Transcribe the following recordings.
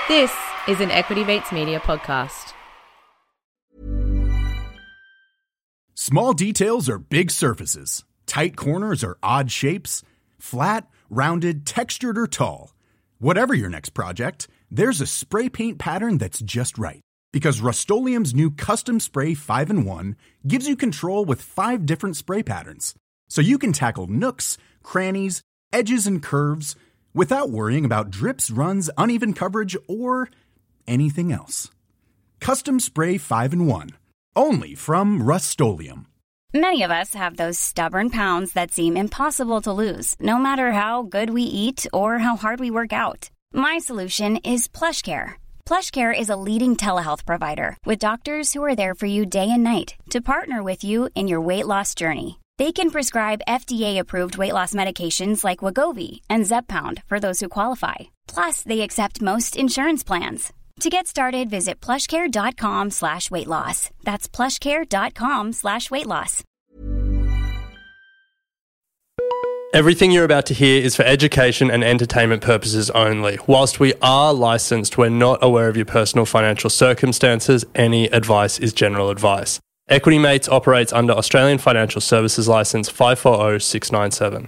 This is an Equity Mates Media podcast. Small details are big surfaces. Tight corners are odd shapes. Flat, rounded, textured, or tall. Whatever your next project, there's a spray paint pattern that's just right. Because Rust-Oleum's new Custom Spray 5-in-1 gives you control with 5 different spray patterns. So you can tackle nooks, crannies, edges, and curves without worrying about drips, runs, uneven coverage, or anything else. Custom Spray 5-in-1. Only from Rust-Oleum. Many of us have those stubborn pounds that seem impossible to lose, no matter how good we eat or how hard we work out. My solution is PlushCare. PlushCare is a leading telehealth provider with doctors who are there for you day and night to partner with you in your weight loss journey. They can prescribe FDA-approved weight loss medications like Wegovy and Zepbound for those who qualify. Plus, they accept most insurance plans. To get started, visit plushcare.com/weightloss. That's plushcare.com/weightloss. Everything you're about to hear is for education and entertainment purposes only. Whilst we are licensed, we're not aware of your personal financial circumstances. Any advice is general advice. Equity Mates operates under Australian Financial Services Licence 540697.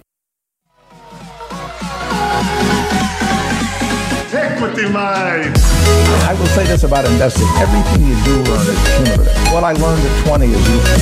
Equity Mates! I will say this about investing. Everything you do learn is cumulative. What I learned at 20 is useful.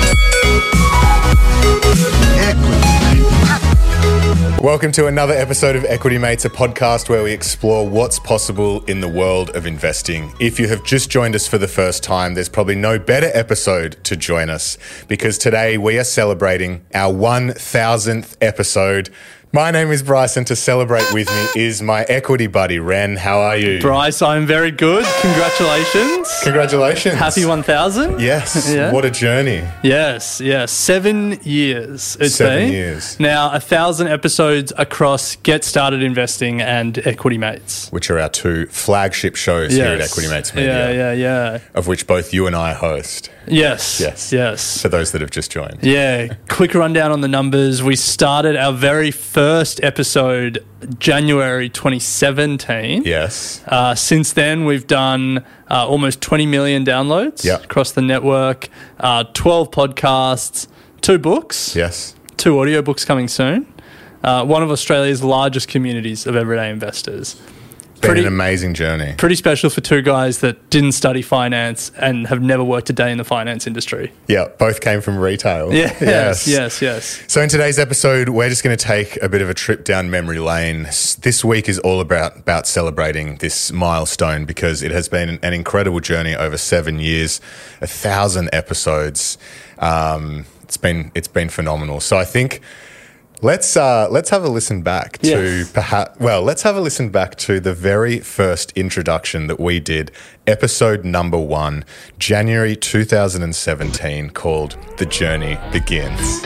Welcome to another episode of Equity Mates, a podcast where we explore what's possible in the world of investing. If you have just joined us for the first time, there's probably no better episode to join us because today we are celebrating our 1000th episode. My name is Bryce, and to celebrate with me is my equity buddy, Ren. How are you? Bryce, I'm very good. Congratulations. Congratulations. Happy 1000. Yes. Yeah. What a journey. Yes. 7 years it's 7 been. years. Now, 1,000 episodes across Get Started Investing and Equity Mates. Which are our 2 flagship shows here at Equity Mates Media. Yeah. Of which both you and I host. Yes. For those that have just joined. Yeah. Quick rundown on the numbers. We started our very first episode January 2017. Yes. Since then, we've done almost 20 million downloads across the network, 12 podcasts, 2 books. Yes. 2 audiobooks coming soon. One of Australia's largest communities of everyday investors. Been an amazing journey. Pretty special for 2 guys that didn't study finance and have never worked a day in the finance industry. Yeah, both came from retail. Yes. So in today's episode, we're just going to take a bit of a trip down memory lane. This week is all about celebrating this milestone because it has been an incredible journey over 7 years, 1,000 episodes. It's been phenomenal. So I think let's have a listen back to let's have a listen back to the very first introduction that we did, episode number 1, January 2017, called The Journey Begins.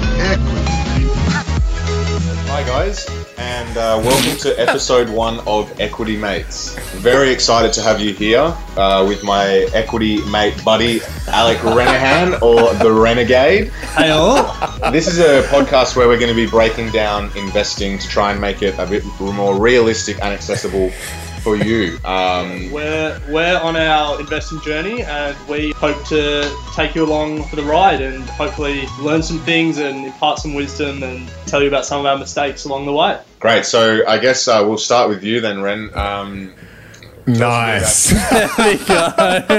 Hi guys, and welcome to episode 1 of Equity Mates. Very excited to have you here with my equity mate buddy, Alec Renahan, or the Renegade. Hey all. This is a podcast where we're going to be breaking down investing to try and make it a bit more realistic and accessible for you. We're on our investing journey, and we hope to take you along for the ride and hopefully learn some things and impart some wisdom and tell you about some of our mistakes along the way. Great. So I guess we'll start with you then, Ren. Nice. There we go.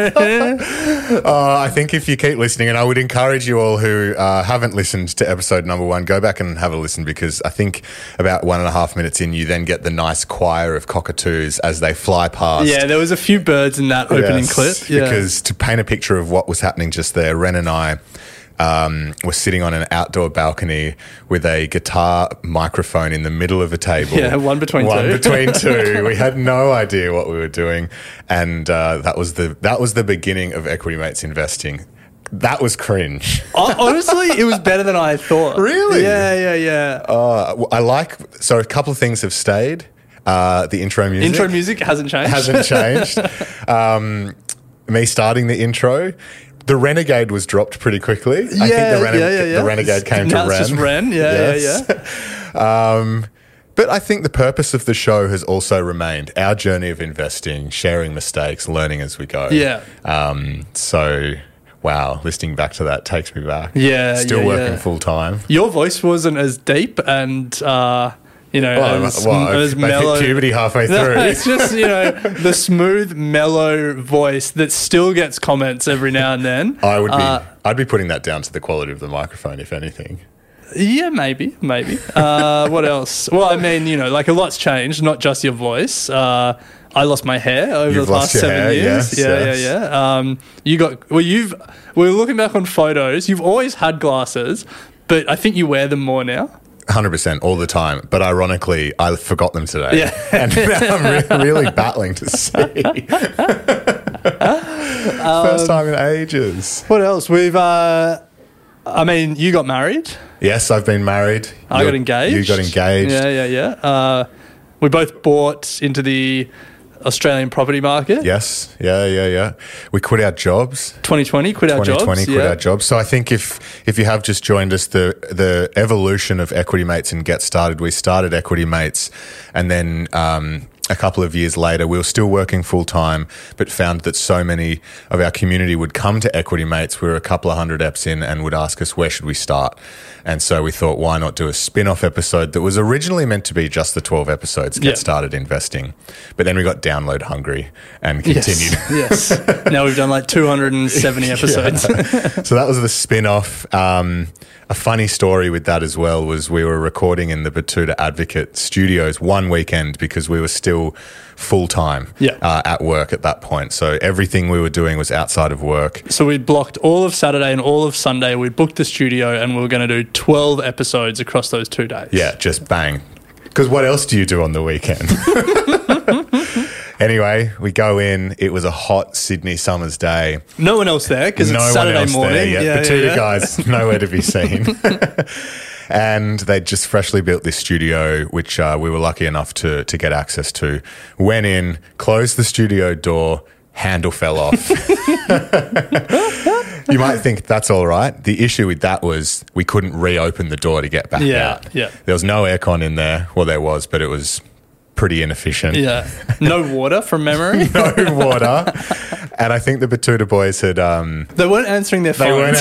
I think if you keep listening, and I would encourage you all who haven't listened to episode number 1, go back and have a listen, because I think about 1.5 minutes in, you then get the nice choir of cockatoos as they fly past. Yeah, there was a few birds in that opening clip. Yeah. Because to paint a picture of what was happening just there, Ren and I were sitting on an outdoor balcony with a guitar microphone in the middle of a table. Yeah, one between two. We had no idea what we were doing, and that was the beginning of Equity Mates Investing. That was cringe. Honestly, it was better than I thought. Really? Yeah. So a couple of things have stayed. The intro music. Intro music hasn't changed. Me starting the intro. The Renegade was dropped pretty quickly. I think the Renegade came to Ren. Now it's just Ren. Yeah. But I think the purpose of the show has also remained our journey of investing, sharing mistakes, learning as we go. Yeah. So, wow, listening back to that takes me back. Yeah. Still working full time. Your voice wasn't as deep and, as mellow. I hit puberty halfway through. No, it's just, the smooth, mellow voice that still gets comments every now and then. I'd be putting that down to the quality of the microphone, if anything. Yeah, maybe. What else? Well, I mean, a lot's changed, not just your voice. I lost my hair over the past 7 years. Yes. Yeah. We were looking back on photos. You've always had glasses, but I think you wear them more now. 100% all the time, but ironically, I forgot them today. Yeah. And now I'm really battling to see. First time in ages. What else? You got married. Yes, I've been married. I got engaged. You got engaged. Yeah. We both bought into the Australian property market. Yes. Yeah. We quit our jobs. 2020 quit our jobs. So I think if you have just joined us, the evolution of Equity Mates and Get Started, we started Equity Mates, and then a couple of years later, we were still working full time, but found that so many of our community would come to Equity Mates. We were a couple of hundred eps in and would ask us, where should we start? And so we thought, why not do a spin-off episode that was originally meant to be just the 12 episodes, Get Started Investing. But then we got download hungry and continued. Yes. Now we've done like 270 episodes. So that was the spin-off. A funny story with that as well was we were recording in the Batuta Advocate studios one weekend because we were still full-time at work at that point. So everything we were doing was outside of work. So we blocked all of Saturday and all of Sunday. We booked the studio and we were going to do 12 episodes across those 2 days. Yeah, just bang. Because what else do you do on the weekend? Anyway, we go in. It was a hot Sydney summer's day. No one else there because it's Saturday morning. Batuta guys, nowhere to be seen. And they'd just freshly built this studio, which we were lucky enough to get access to. Went in, closed the studio door, handle fell off. You might think that's all right. The issue with that was we couldn't reopen the door to get back out. Yeah. There was no aircon in there. Well, there was, but it was pretty inefficient. Yeah. No water from memory. No water. And I think the Batuta boys had... they weren't answering their phones.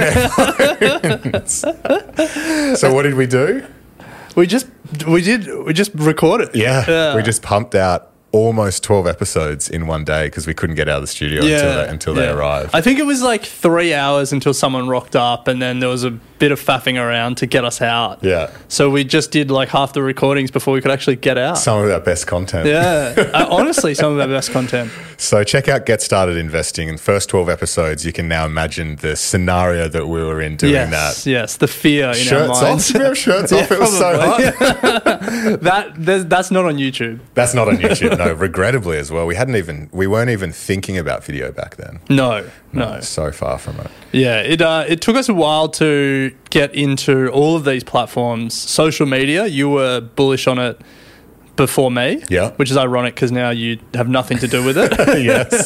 So what did we do? We just recorded it. Yeah. We just pumped out almost 12 episodes in one day because we couldn't get out of the studio until they arrived. I think it was like 3 hours until someone rocked up, and then there was a bit of faffing around to get us out. Yeah. So we just did like half the recordings before we could actually get out. Some of our best content. Yeah. Honestly, some of our best content. So check out Get Started Investing. In the first 12 episodes, you can now imagine the scenario that we were in doing that. Yes, the fear in our minds. Did we have shirts off? It was so hot. That's not on YouTube. That's not on YouTube, no. Regrettably as well. We weren't even thinking about video back then. No. So far from it. Yeah, it took us a while to get into all of these platforms. Social media, you were bullish on it before me, which is ironic because now you have nothing to do with it. Yes.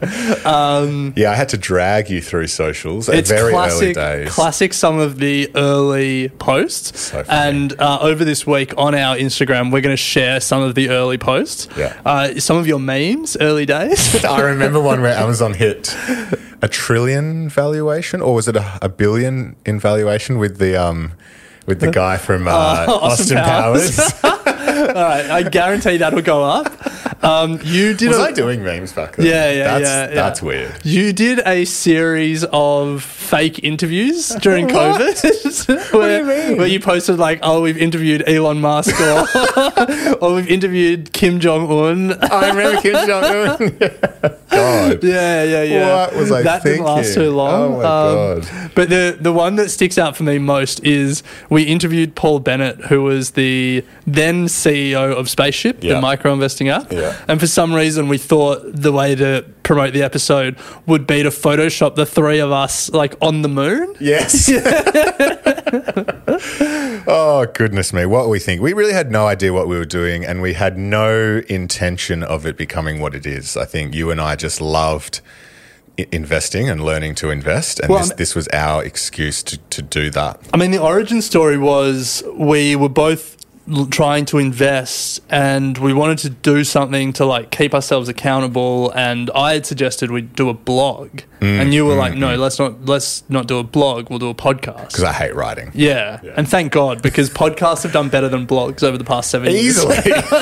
I had to drag you through socials at very early days. Classic some of the early posts. So funny. And over this week on our Instagram, we're going to share some of the early posts. Yeah. Some of your memes, early days. I remember one where Amazon hit $1 trillion valuation, or was it a billion in valuation with the guy from Austin Powers. All right, I guarantee that'll go up. You did. Was I doing memes back then? Yeah. That's weird. You did a series of fake interviews during COVID. What do you mean? Where you posted like, "Oh, we've interviewed Elon Musk," or "We've interviewed Kim Jong Un." I remember Kim Jong Un. God. Yeah. What was I that thinking? Didn't last too long. Oh my God. But the one that sticks out for me most is we interviewed Paul Bennett, who was the then CEO of Spaceship, the micro investing app. Yeah. And for some reason, we thought the way to promote the episode would be to Photoshop the three of us like on the moon. Yes. Oh, goodness me. What we think. We really had no idea what we were doing, and we had no intention of it becoming what it is. I think you and I just loved investing and learning to invest, and this was our excuse to do that. I mean, the origin story was we were both trying to invest, and we wanted to do something to like keep ourselves accountable. And I had suggested we do a blog, and you were like, "No, let's not do a blog. We'll do a podcast." Because I hate writing. Yeah, and thank God, because podcasts have done better than blogs over the past 7 years. Easily.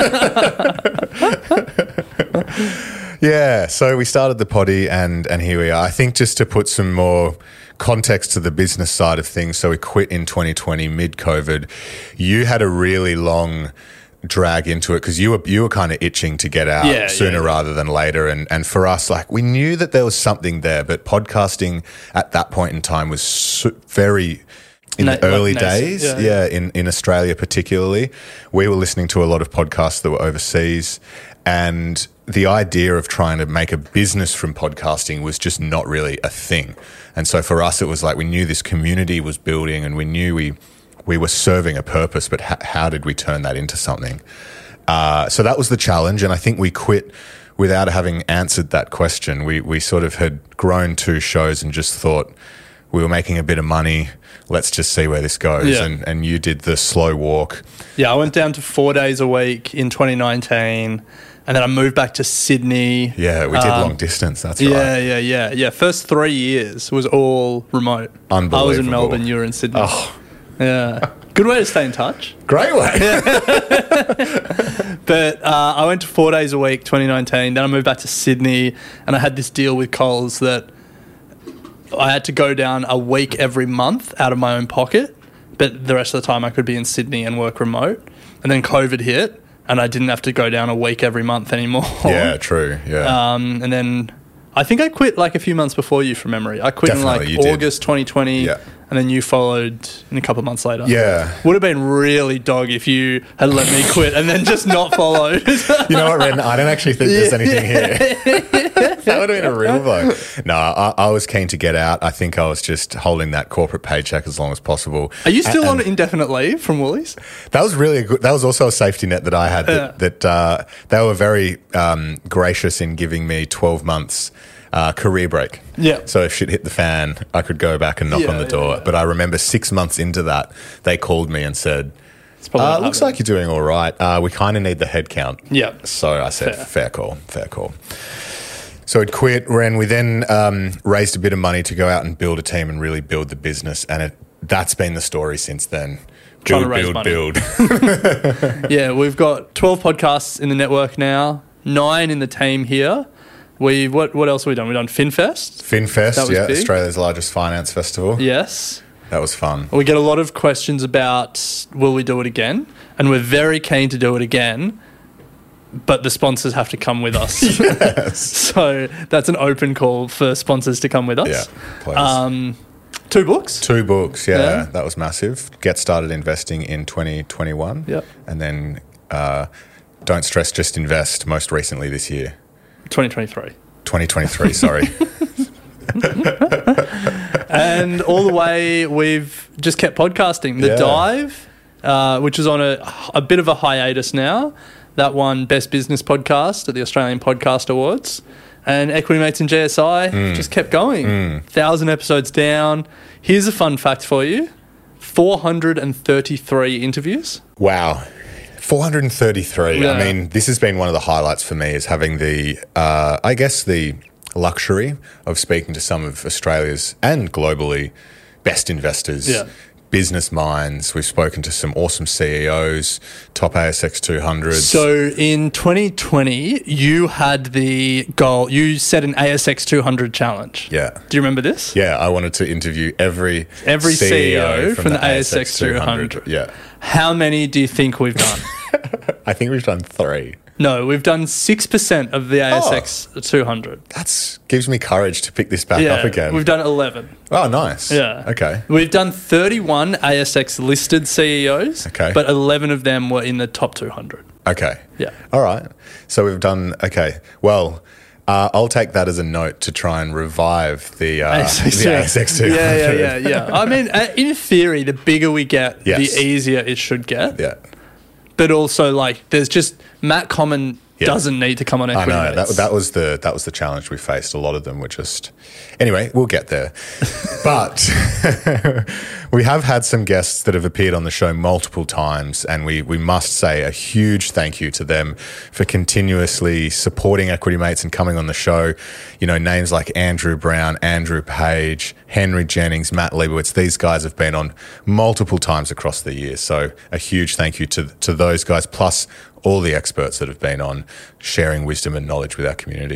Yeah, so we started the potty and here we are. I think just to put some more context to the business side of things, so we quit in 2020 mid-COVID. You had a really long drag into it because you were kind of itching to get out sooner rather than later. And for us, like, we knew that there was something there, but podcasting at that point in time was very... In the early days, in Australia particularly, we were listening to a lot of podcasts that were overseas, and the idea of trying to make a business from podcasting was just not really a thing. And so for us, it was like we knew this community was building, and we knew we were serving a purpose, but how did we turn that into something? So that was the challenge, and I think we quit without having answered that question. We sort of had grown 2 shows and just thought we were making a bit of money. Let's just see where this goes. Yeah. And you did the slow walk. Yeah, I went down to 4 days a week in 2019, and then I moved back to Sydney. Yeah, we did long distance. That's right. Yeah. First 3 years was all remote. Unbelievable. I was in Melbourne, you were in Sydney. Oh. Yeah. Good way to stay in touch. Great way. But I went to 4 days a week, 2019. Then I moved back to Sydney, and I had this deal with Coles that I had to go down a week every month out of my own pocket, but the rest of the time I could be in Sydney and work remote. And then COVID hit, and I didn't have to go down a week every month anymore. Yeah, true. Yeah. And then I think I quit like a few months before you, from memory. I quit Definitely, in like August 2020, Yeah. and then you followed in a couple of months later. Yeah. Would have been really dog if you had let me quit and then just not followed. You know what, Ren? I don't actually think there's anything here. That would have been a real blow. No, I was keen to get out. I think I was just holding that corporate paycheck as long as possible. Are you still on indefinite leave from Woolies? That was really good. That was also a safety net that I had. That they were very gracious in giving me 12 months career break. Yeah. So if shit hit the fan, I could go back and knock on the door. Yeah. But I remember 6 months into that, they called me and said, looks like you're doing all right. We kind of need the head count. Yeah. So I said, fair call. So I'd quit, Ren. We then raised a bit of money to go out and build a team and really build the business. And that's been the story since then. Build. Yeah, we've got 12 podcasts in the network now, 9 in the team here. What else have we done? We've done FinFest. FinFest, yeah, big. Australia's largest finance festival. Yes. That was fun. We get a lot of questions about will we do it again? And we're very keen to do it again, but the sponsors have to come with us. Yes. So that's an open call for sponsors to come with us. Yeah, please. 2 books? 2 books, yeah. That was massive. Get started investing in 2021. Yep. And then Don't Stress, Just Invest most recently this year. 2023, sorry. And all the way we've just kept podcasting. The Dive, which is on a bit of a hiatus now, that won Best Business Podcast at the Australian Podcast Awards. And Equity Mates and GSI just kept going. 1,000 episodes down. Here's a fun fact for you. 433 interviews. Wow. 433. Yeah. I mean, this has been one of the highlights for me, is having the, I guess, the luxury of speaking to some of Australia's and globally best investors, business minds. We've spoken to some awesome CEOs, top ASX 200s. So in 2020, you had the goal, you set an ASX 200 challenge. Yeah. Do you remember this? Yeah, I wanted to interview every CEO from the ASX 200. Yeah. How many do you think we've done? I think we've done 3. No, we've done 6% of the ASX 200. That gives me courage to pick this back up again. We've done 11. Oh, nice. Yeah. Okay. We've done 31 ASX listed CEOs, but 11 of them were in the top 200. Okay. Yeah. All right. So we've done, well, I'll take that as a note to try and revive the ASX 200. Yeah. I mean, in theory, the bigger we get, the easier it should get. Yeah. But also, like, there's just Matt Common doesn't need to come on Equity I know Mates. that was the challenge we faced. A lot of them were just anyway. We'll get there, but we have had some guests that have appeared on the show multiple times, and we must say a huge thank you to them for continuously supporting Equity Mates and coming on the show. You know, names like Andrew Brown, Andrew Page, Henry Jennings, Matt Leibowitz. These guys have been on multiple times across the years. So a huge thank you to those guys, plus all the experts that have been on sharing wisdom and knowledge with our community.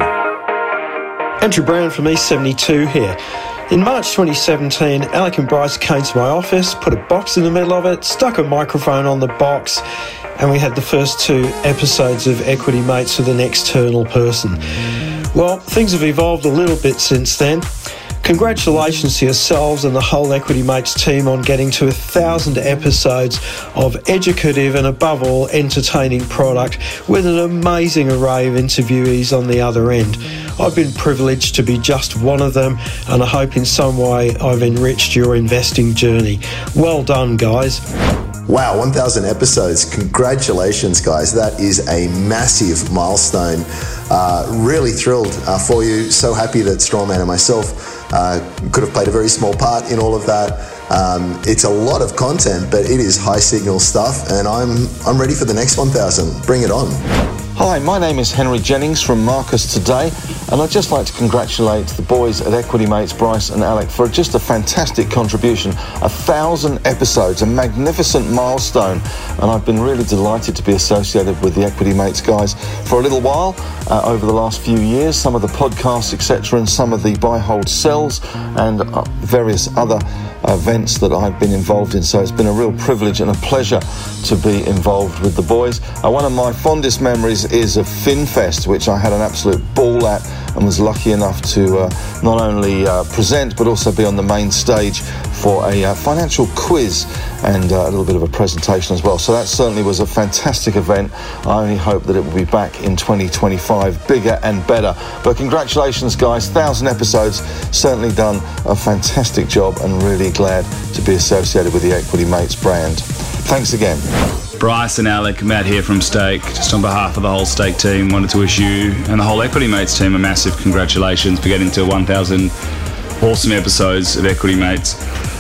Andrew Brown from East 72 here. In March 2017, Alec and Bryce came to my office, put a box in the middle of it, stuck a microphone on the box, and we had the first 2 episodes of Equity Mates with an external person. Well, things have evolved a little bit since then. Congratulations to yourselves and the whole Equity Mates team on getting to 1,000 episodes of educative and above all entertaining product with an amazing array of interviewees on the other end. I've been privileged to be just one of them, and I hope in some way I've enriched your investing journey. Well done, guys. Wow, 1,000 episodes. Congratulations, guys. That is a massive milestone. Really thrilled for you. So happy that Strawman and myself could have played a very small part in all of that. It's a lot of content, but it is high signal stuff, and I'm ready for the next 1,000. Bring it on. Hi, my name is Henry Jennings from Marcus Today, and I'd just like to congratulate the boys at Equity Mates, Bryce and Alec, for just a fantastic contribution. 1,000 episodes, a magnificent milestone, and I've been really delighted to be associated with the Equity Mates guys for a little while over the last few years. Some of the podcasts, etc., and some of the buy, hold, sells, and various other events that I've been involved in. So it's been a real privilege and a pleasure to be involved with the boys. One of my fondest memories is of FinFest, which I had an absolute ball at and was lucky enough to not only present but also be on the main stage for a financial quiz and a little bit of a presentation as well. So that certainly was a fantastic event. I only hope that it will be back in 2025, bigger and better. But congratulations, guys. 1,000 episodes, certainly done a fantastic job, and really glad to be associated with the Equity Mates brand. Thanks again. Bryce and Alec, Matt here from Stake. Just on behalf of the whole Stake team, wanted to wish you and the whole Equity Mates team a massive congratulations for getting to 1,000 awesome episodes of Equity Mates.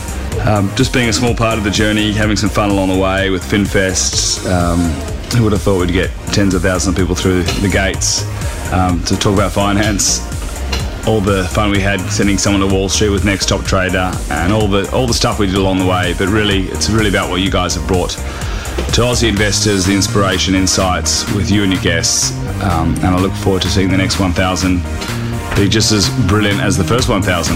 Just being a small part of the journey, having some fun along the way with FinFest. Who would have thought we'd get tens of thousands of people through the gates to talk about finance? All the fun we had sending someone to Wall Street with Next Top Trader, and all the stuff we did along the way. But really, it's really about what you guys have brought to Aussie investors, the inspiration, insights with you and your guests. And I look forward to seeing the next 1,000 be just as brilliant as the first 1,000.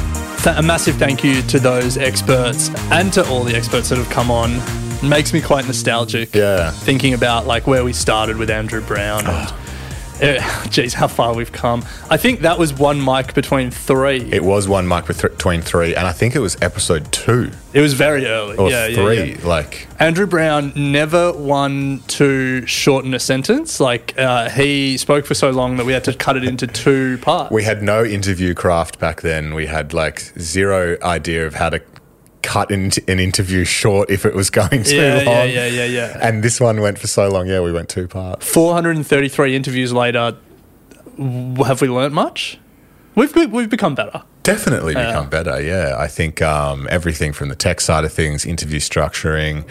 A massive thank you to those experts and to all the experts that have come on. It makes me quite nostalgic. Yeah. Thinking about like where we started with Andrew Brown and geez, how far we've come. I think that was one mic between 3. It was one mic between 3, and I think it was episode 2. It was very early. Or yeah, 3. Yeah. Like Andrew Brown never one to shorten a sentence. Like he spoke for so long that we had to cut it into 2 parts. we had no interview craft back then. We had like zero idea of how to cut an interview short if it was going too long. Yeah. And this one went for so long. Yeah, we went 2 parts. 433 interviews later, have we learnt much? We've become better. Definitely become better, yeah. I think everything from the tech side of things, interview structuring,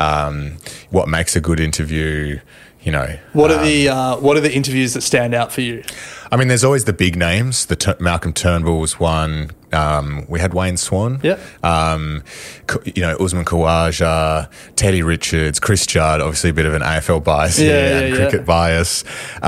what makes a good interview, you know. What are the interviews that stand out for you? I mean, there's always the big names. Malcolm Turnbull was one. We had Wayne Swan. Yeah. Usman Khawaja, Teddy Richards, Chris Judd, obviously a bit of an AFL bias and cricket bias.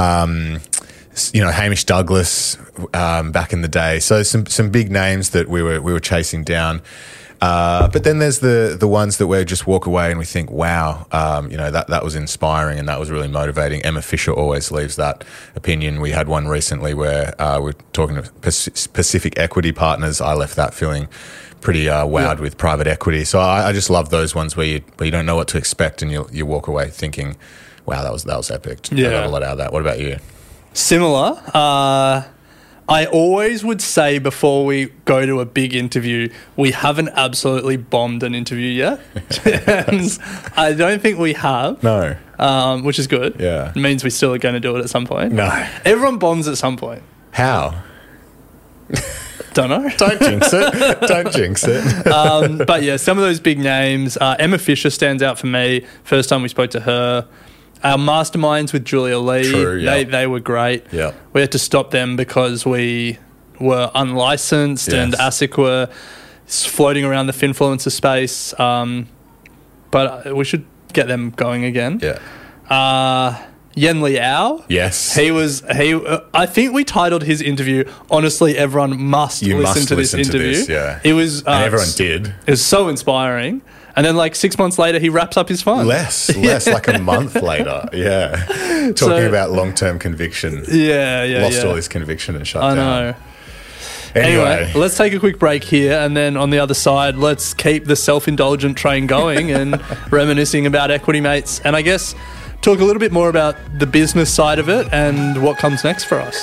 Hamish Douglas back in the day. So some big names that we were chasing down. But then there's the ones that we just walk away and we think, wow, that was inspiring and that was really motivating. Emma Fisher always leaves that opinion. We had one recently where we're talking to Pacific Equity Partners. I left that feeling pretty wowed with private equity. So I just love those ones where you don't know what to expect and you walk away thinking, wow, that was epic. Yeah. I got a lot out of that. What about you? Similar. I always would say before we go to a big interview, we haven't absolutely bombed an interview yet. And I don't think we have. No. which is good. Yeah. It means we still are going to do it at some point. No. Everyone bonds at some point. How? Don't know. Don't jinx it. Don't jinx it. But yeah, some of those big names. Emma Fisher stands out for me. First time we spoke to her. Our masterminds with Julia Lee. True, yeah. They were great. Yeah. We had to stop them because we were unlicensed and ASIC were floating around the Finfluencer space. But we should get them going again. Yeah. Yen Liao. Yes. I think we titled his interview, honestly, everyone must listen to this interview. Yeah. It was... and everyone did. It was so inspiring. And then like 6 months later, he wraps up his fund. Less, like a month later. Yeah. Talking about long-term conviction. Yeah. Lost all his conviction and shut down. I know. Anyway, let's take a quick break here, and then on the other side, let's keep the self-indulgent train going and reminiscing about Equity Mates, and I guess talk a little bit more about the business side of it and what comes next for us.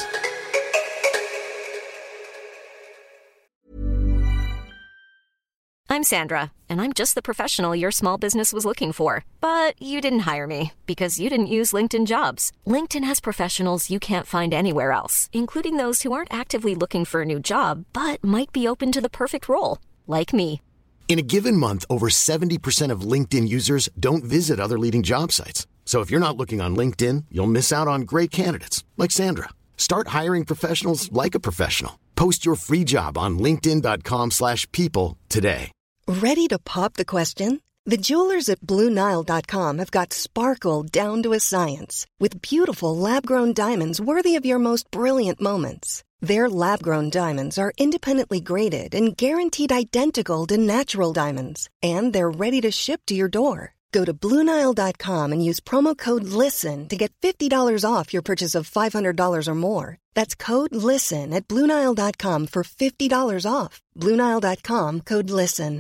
I'm Sandra, and I'm just the professional your small business was looking for. But you didn't hire me because you didn't use LinkedIn Jobs. LinkedIn has professionals you can't find anywhere else, including those who aren't actively looking for a new job, but might be open to the perfect role, like me. In a given month, over 70% of LinkedIn users don't visit other leading job sites. So if you're not looking on LinkedIn, you'll miss out on great candidates, like Sandra. Start hiring professionals like a professional. Post your free job on linkedin.com/people today. Ready to pop the question? The jewelers at BlueNile.com have got sparkle down to a science with beautiful lab-grown diamonds worthy of your most brilliant moments. Their lab-grown diamonds are independently graded and guaranteed identical to natural diamonds, and they're ready to ship to your door. Go to BlueNile.com and use promo code LISTEN to get $50 off your purchase of $500 or more. That's code LISTEN at BlueNile.com for $50 off. BlueNile.com, code LISTEN.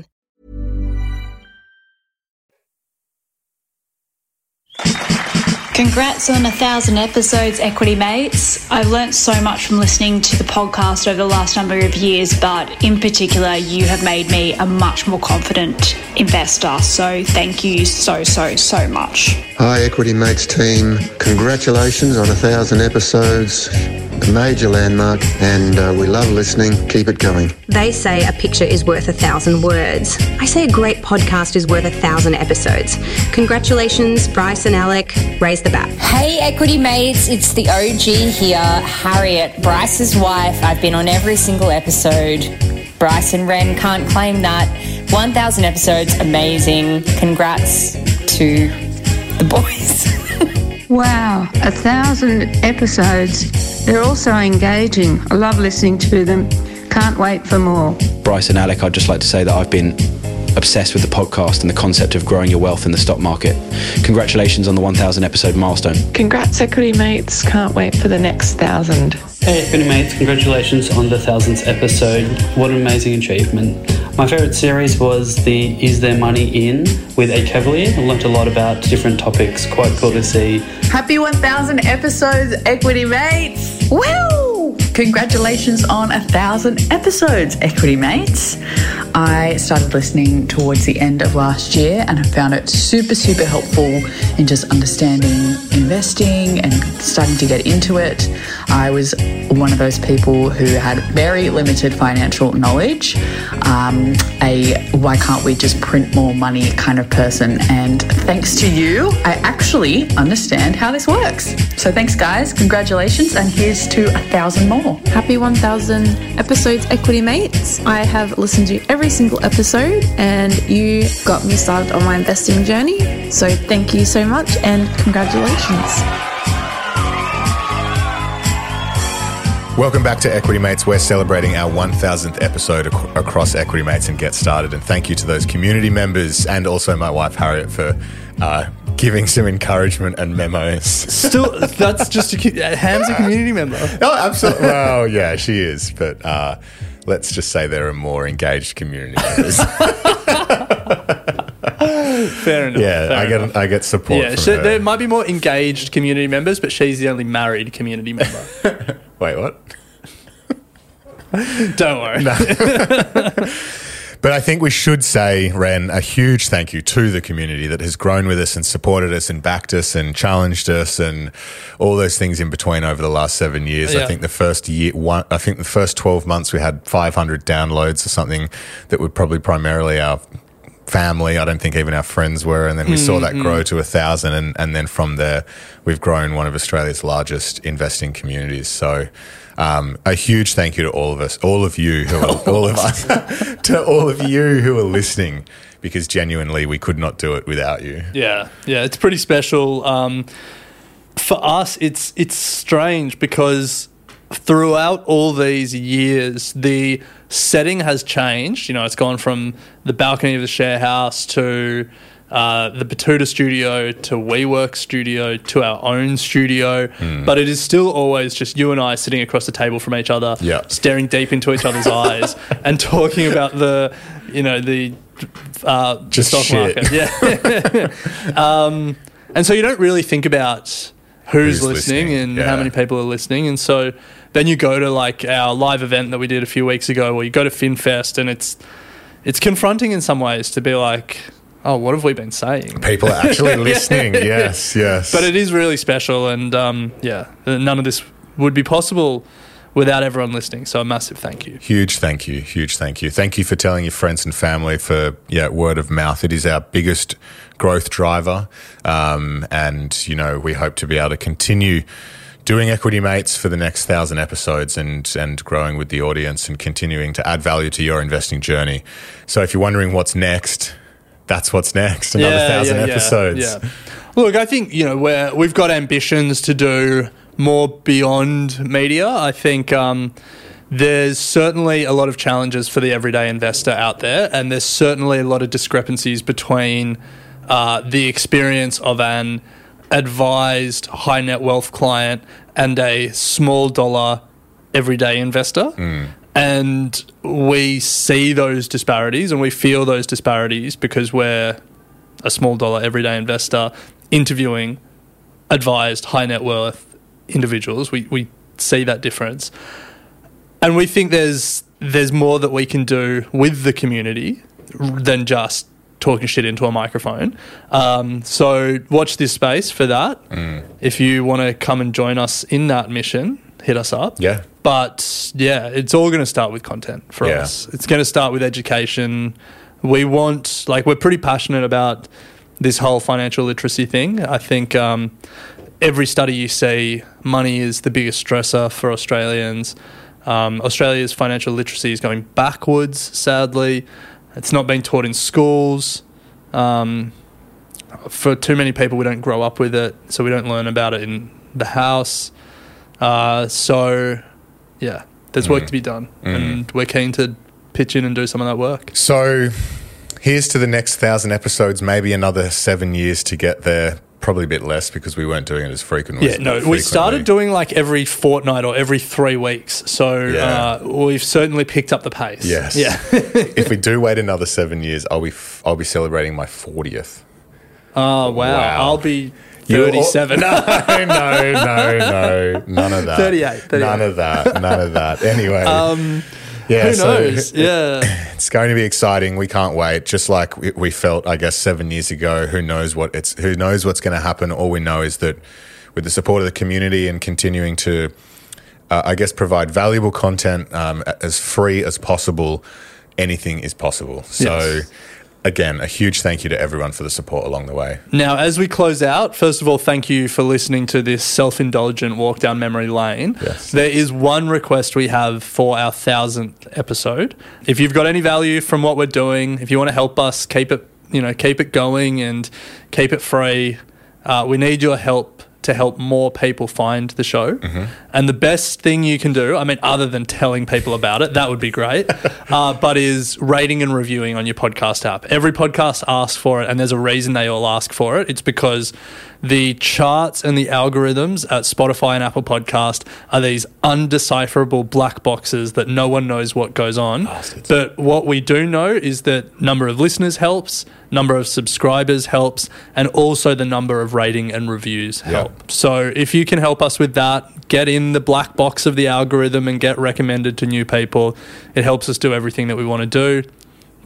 Congrats on 1,000 episodes, Equity Mates. I've learnt so much from listening to the podcast over the last number of years, but in particular, you have made me a much more confident investor. So thank you so much. Hi, Equity Mates team. Congratulations on 1,000 episodes. A major landmark, and we love listening. Keep it going. They say a picture is worth 1,000 words. I say a great podcast is worth 1,000 episodes. Congratulations, Bryce and Alec. Raise the bat. Hey, Equity Mates. It's the OG here, Harriet, Bryce's wife. I've been on every single episode. Bryce and Ren can't claim that. 1,000 episodes, amazing. Congrats to the boys. Wow, 1,000 episodes. They're all so engaging. I love listening to them. Can't wait for more. Bryce and Alec, I'd just like to say that I've been obsessed with the podcast and the concept of growing your wealth in the stock market. Congratulations on the 1,000 episode milestone. Congrats, Equity Mates. Can't wait for the next 1,000. Hey, Equity Mates. Congratulations on the 1,000th episode. What an amazing achievement. My favourite series was the Is There Money In with Ed Cavalier. I learnt a lot about different topics. Quite cool to see. Happy 1,000 episodes, Equity Mates. Woo! Congratulations on 1,000 episodes, Equity Mates. I started listening towards the end of last year and I found it super helpful in just understanding investing and starting to get into it. I was one of those people who had very limited financial knowledge, a why can't we just print more money kind of person. And thanks to you, I actually understand how this works. So thanks guys, congratulations, and here's to 1,000 more. Happy 1,000 episodes, Equity Mates. I have listened to every single episode and you got me started on my investing journey. So thank you so much and congratulations. Welcome back to Equity Mates. We're celebrating our 1,000th episode across Equity Mates and Get Started. And thank you to those community members and also my wife, Harriet, for giving some encouragement and memos. Still, that's just Ham's a community member. Oh, absolutely. Well, yeah, she is. But let's just say there are more engaged community members. Fair enough. Yeah, I get support from her. There might be more engaged community members, but she's the only married community member. Wait, what? Don't worry. No. But I think we should say, Ren, a huge thank you to the community that has grown with us and supported us and backed us and challenged us and all those things in between over the last 7 years. Yeah. I think the first 12 months we had 500 downloads or something that were probably primarily our family. I don't think even our friends were. And then we saw that grow to 1,000. And then from there, we've grown one of Australia's largest investing communities. So a huge thank you to all of us, all of you who are, all of us, to all of you who are listening, because genuinely we could not do it without you. Yeah, it's pretty special. For us, it's strange because throughout all these years, the setting has changed. You know, it's gone from the balcony of the share house to the Batuta studio to WeWork studio to our own studio. But it is still always just you and I sitting across the table from each other, staring deep into each other's eyes and talking about the stock shit. market. Yeah. And so you don't really think about who's listening and how many people are listening. And so then you go to like our live event that we did a few weeks ago, or you go to FinFest, and it's confronting in some ways to be like, oh, what have we been saying? People are actually listening. Yes. But it is really special, and none of this would be possible without everyone listening. So a massive thank you. Huge thank you. Thank you for telling your friends and family, for word of mouth. It is our biggest growth driver. And, you know, we hope to be able to continue doing Equity Mates for the next 1,000 episodes and growing with the audience and continuing to add value to your investing journey. So if you're wondering what's next, that's what's next. Another 1,000 episodes. Yeah. Look, I think, you know, we've got ambitions to do more beyond media. I think there's certainly a lot of challenges for the everyday investor out there, and there's certainly a lot of discrepancies between the experience of an advised high net wealth client and a small dollar everyday investor. And we see those disparities and we feel those disparities because we're a small dollar everyday investor interviewing advised high net worth individuals. We see that difference. And we think there's more that we can do with the community than just talking shit into a microphone. So watch this space for that. If you want to come and join us in that mission, hit us up. Yeah. But it's all going to start with content for us. It's going to start with education. We're pretty passionate about this whole financial literacy thing. I think every study you see, money is the biggest stressor for Australians. Australia's financial literacy is going backwards, sadly. It's not being taught in schools. For too many people, we don't grow up with it, so we don't learn about it in the house. There's work to be done, and we're keen to pitch in and do some of that work. So here's to the next 1,000 episodes, maybe another 7 years to get there. Probably a bit less because we weren't doing it as frequently. We started doing like every fortnight or every 3 weeks. So we've certainly picked up the pace. Yes. Yeah. If we do wait another 7 years, I'll be celebrating my 40th. Oh, wow. I'll be 37. No. None of that. 38. None of that. Anyway. Who knows? It's going to be exciting. We can't wait. Just like we felt, I guess, 7 years ago. Who knows what's going to happen? All we know is that with the support of the community and continuing to, provide valuable content as free as possible, anything is possible. So, again, a huge thank you to everyone for the support along the way. Now, as we close out, first of all, thank you for listening to this self-indulgent walk down memory lane. Yes. There is one request we have for our 1,000th episode. If you've got any value from what we're doing, if you want to help us keep it going and keep it free, we need your help to help more people find the show. And the best thing you can do, I mean, other than telling people about it, that would be great, but is rating and reviewing on your podcast app. Every podcast asks for it, and there's a reason they all ask for it. It's because the charts and the algorithms at Spotify and Apple Podcast are these undecipherable black boxes that no one knows what goes on. Bastards. But what we do know is that number of listeners helps, number of subscribers helps, and also the number of rating and reviews help. So if you can help us with that, get in the black box of the algorithm and get recommended to new people. It helps us do everything that we want to do.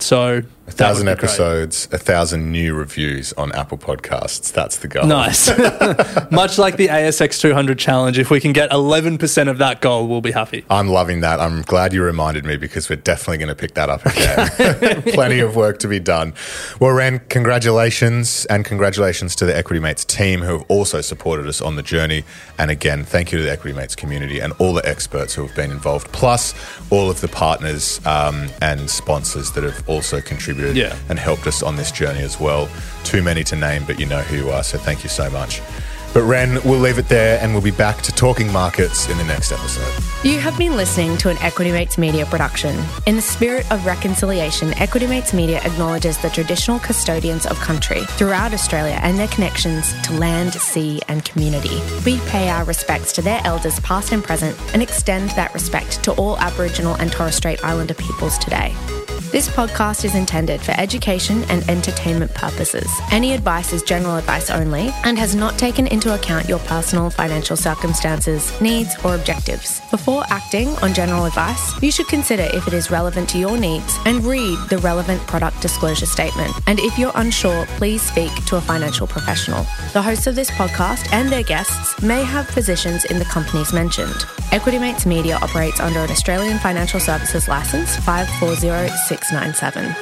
So 1,000 episodes, 1,000 new reviews on Apple Podcasts. That's the goal. Nice. Much like the ASX 200 challenge, if we can get 11% of that goal, we'll be happy. I'm loving that. I'm glad you reminded me because we're definitely going to pick that up again. Plenty of work to be done. Well, Ren, congratulations, and congratulations to the Equity Mates team who have also supported us on the journey. And again, thank you to the Equity Mates community and all the experts who have been involved, plus all of the partners and sponsors that have also contributed and helped us on this journey as well. Too many to name, but you know who you are, so thank you so much. But Ren, we'll leave it there and we'll be back to talking markets in the next episode. You have been listening to an Equity Mates Media production. In the spirit of reconciliation, Equity Mates Media acknowledges the traditional custodians of country throughout Australia and their connections to land, sea and community. We pay our respects to their elders past and present and extend that respect to all Aboriginal and Torres Strait Islander peoples today. This podcast is intended for education and entertainment purposes. Any advice is general advice only and has not taken into account your personal financial circumstances, needs, or objectives. Before acting on general advice, you should consider if it is relevant to your needs and read the relevant product disclosure statement. And if you're unsure, please speak to a financial professional. The hosts of this podcast and their guests may have positions in the companies mentioned. Equity Mates Media operates under an Australian Financial Services Licence 540697.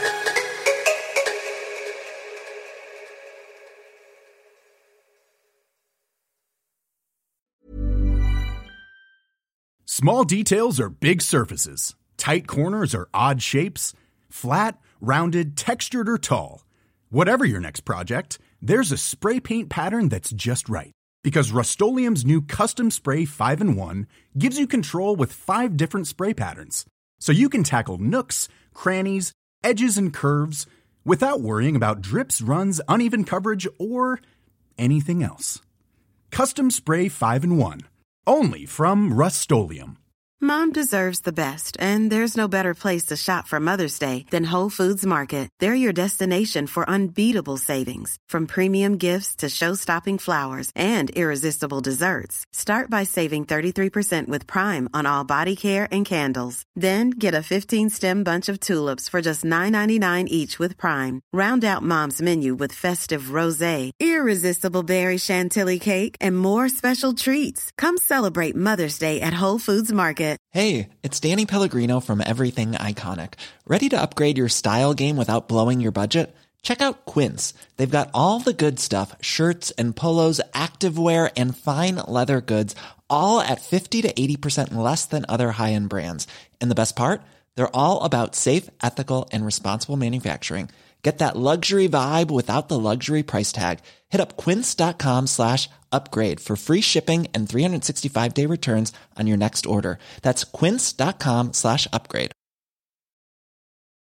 Small details are big surfaces. Tight corners are odd shapes. Flat, rounded, textured, or tall. Whatever your next project, there's a spray paint pattern that's just right. Because Rust-Oleum's new Custom Spray 5-in-1 gives you control with 5 different spray patterns. So you can tackle nooks, crannies, edges, and curves without worrying about drips, runs, uneven coverage, or anything else. Custom Spray 5-in-1. Only from Rust-Oleum. Mom deserves the best, and there's no better place to shop for Mother's Day than Whole Foods Market. They're your destination for unbeatable savings, from premium gifts to show-stopping flowers and irresistible desserts. Start by saving 33% with Prime on all body care and candles. Then get a 15-stem bunch of tulips for just $9.99 each with Prime. Round out Mom's menu with festive rosé, irresistible berry chantilly cake, and more special treats. Come celebrate Mother's Day at Whole Foods Market. Hey, it's Danny Pellegrino from Everything Iconic. Ready to upgrade your style game without blowing your budget? Check out Quince. They've got all the good stuff, shirts and polos, activewear, and fine leather goods, all at 50 to 80% less than other high-end brands. And the best part? They're all about safe, ethical, and responsible manufacturing. Get that luxury vibe without the luxury price tag. Hit up quince.com/upgrade for free shipping and 365-day returns on your next order. That's quince.com/upgrade.